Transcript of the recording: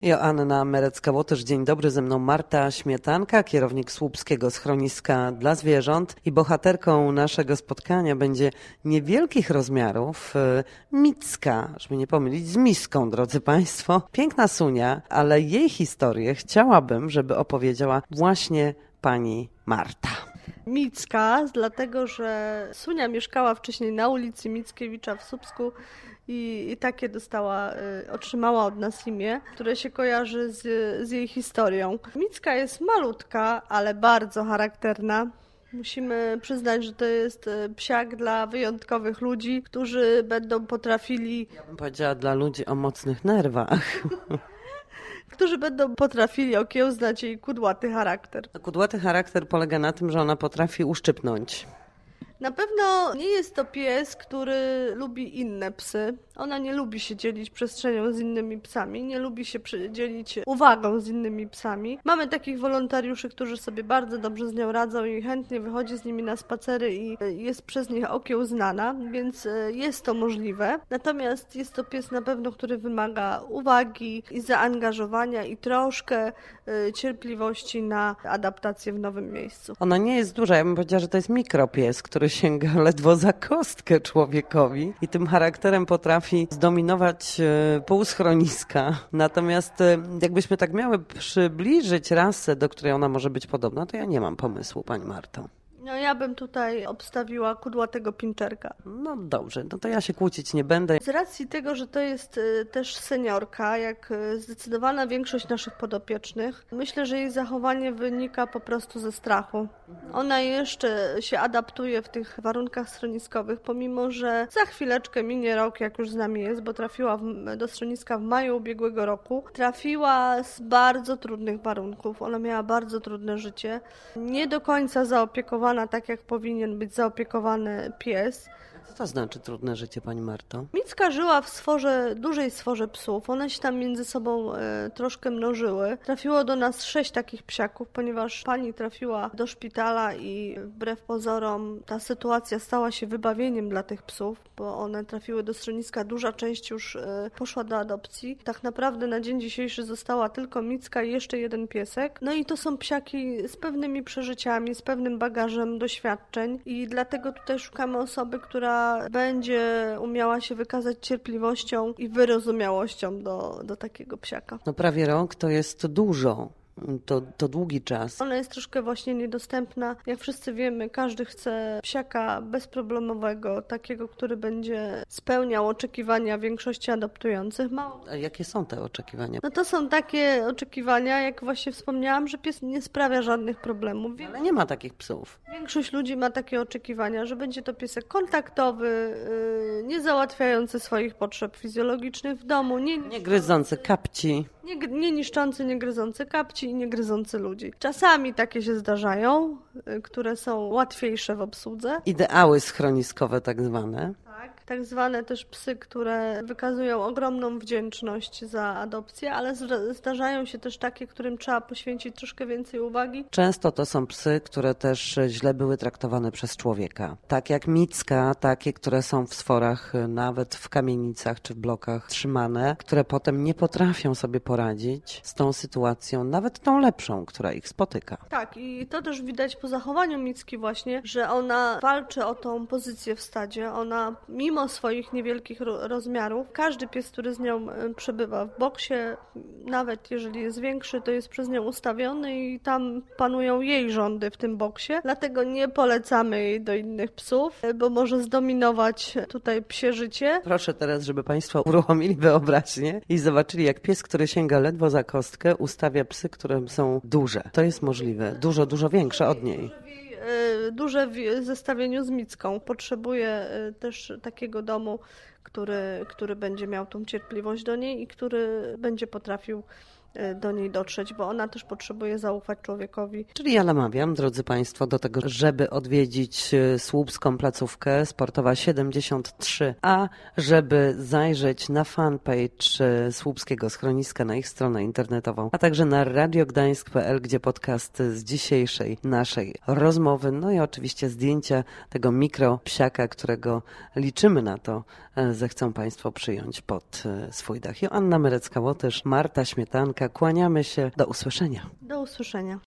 Joanna Merecka-Łotysz, dzień dobry, ze mną Marta Śmietanka, kierownik Słupskiego Schroniska dla Zwierząt i bohaterką naszego spotkania będzie niewielkich rozmiarów Micka, żeby nie pomylić z miską, drodzy Państwo. Piękna Sunia, ale jej historię chciałabym, żeby opowiedziała właśnie pani Marta. Micka, dlatego że Sunia mieszkała wcześniej na ulicy Mickiewicza w Słupsku i takie otrzymała od nas imię, które się kojarzy z jej historią. Micka jest malutka, ale bardzo charakterna. Musimy przyznać, że to jest psiak dla wyjątkowych ludzi, którzy będą potrafili... Ja bym powiedziała dla ludzi o mocnych nerwach. Którzy będą potrafili okiełznać jej kudłaty charakter. Kudłaty charakter polega na tym, że ona potrafi uszczypnąć. Na pewno nie jest to pies, który lubi inne psy. Ona nie lubi się dzielić przestrzenią z innymi psami, nie lubi się dzielić uwagą z innymi psami. Mamy takich wolontariuszy, którzy sobie bardzo dobrze z nią radzą i chętnie wychodzi z nimi na spacery i jest przez nich okiełznana, więc jest to możliwe. Natomiast jest to pies na pewno, który wymaga uwagi i zaangażowania i troszkę cierpliwości na adaptację w nowym miejscu. Ona nie jest duża, ja bym powiedziała, że to jest mikropies, który sięga ledwo za kostkę człowiekowi i tym charakterem potrafi zdominować pół schroniska. Natomiast jakbyśmy tak miały przybliżyć rasę, do której ona może być podobna, to ja nie mam pomysłu, pani Marto. No ja bym tutaj obstawiła kudłatego pinczerka. No dobrze, no to ja się kłócić nie będę. Z racji tego, że to jest też seniorka, jak zdecydowana większość naszych podopiecznych, myślę, że jej zachowanie wynika po prostu ze strachu. Ona jeszcze się adaptuje w tych warunkach schroniskowych, pomimo że za chwileczkę minie rok, jak już z nami jest, bo trafiła do schroniska w maju ubiegłego roku. Trafiła z bardzo trudnych warunków. Ona miała bardzo trudne życie. Nie do końca zaopiekowana tak, jak powinien być zaopiekowany pies. Co to znaczy trudne życie, pani Marto? Micka żyła w dużej sworze psów. One się tam między sobą troszkę mnożyły. Trafiło do nas 6 takich psiaków, ponieważ pani trafiła do szpitala i wbrew pozorom ta sytuacja stała się wybawieniem dla tych psów, bo one trafiły do schroniska. Duża część już poszła do adopcji. Tak naprawdę na dzień dzisiejszy została tylko Micka i jeszcze jeden piesek. No i to są psiaki z pewnymi przeżyciami, z pewnym bagażem doświadczeń i dlatego tutaj szukamy osoby, która będzie umiała się wykazać cierpliwością i wyrozumiałością do takiego psiaka. No prawie rok to jest dużo. To długi czas. Ona jest troszkę właśnie niedostępna. Jak wszyscy wiemy, każdy chce psiaka bezproblemowego, takiego, który będzie spełniał oczekiwania większości adoptujących. A jakie są te oczekiwania? No to są takie oczekiwania, jak właśnie wspomniałam, że pies nie sprawia żadnych problemów. Ale nie ma takich psów. Większość ludzi ma takie oczekiwania, że będzie to piesek kontaktowy, nie załatwiający swoich potrzeb fizjologicznych w domu, nie gryzący kapci. Nie niszczący, nie gryzący kapci i nie gryzący ludzi. Czasami takie się zdarzają, które są łatwiejsze w obsłudze. Ideały schroniskowe tak zwane. Tak zwane też psy, które wykazują ogromną wdzięczność za adopcję, ale zdarzają się też takie, którym trzeba poświęcić troszkę więcej uwagi. Często to są psy, które też źle były traktowane przez człowieka. Tak jak Micka, takie, które są w sforach, nawet w kamienicach czy w blokach trzymane, które potem nie potrafią sobie poradzić z tą sytuacją, nawet tą lepszą, która ich spotyka. Tak, i to też widać po zachowaniu Micki właśnie, że ona walczy o tą pozycję w stadzie. Ona mimo swoich niewielkich rozmiarów, każdy pies, który z nią przebywa w boksie, nawet jeżeli jest większy, to jest przez nią ustawiony i tam panują jej rządy w tym boksie. Dlatego nie polecamy jej do innych psów, bo może zdominować tutaj psie życie. Proszę teraz, żeby Państwo uruchomili wyobraźnię i zobaczyli, jak pies, który sięga ledwo za kostkę, ustawia psy, które są duże. To jest możliwe. Dużo większe od niej. Duże w zestawieniu z Micką. Potrzebuje też takiego domu, który będzie miał tą cierpliwość do niej i który będzie potrafił do niej dotrzeć, bo ona też potrzebuje zaufać człowiekowi. Czyli ja namawiam, drodzy Państwo, do tego, żeby odwiedzić słupską placówkę Sportowa 73, a żeby zajrzeć na fanpage Słupskiego Schroniska, na ich stronę internetową, a także na radiogdańsk.pl, gdzie podcast z dzisiejszej naszej rozmowy, no i oczywiście zdjęcia tego mikropsiaka, którego liczymy na to, zechcą Państwo przyjąć pod swój dach. Joanna Merecka-Łotysz, Marta Śmietanka, kłaniamy się. Do usłyszenia. Do usłyszenia.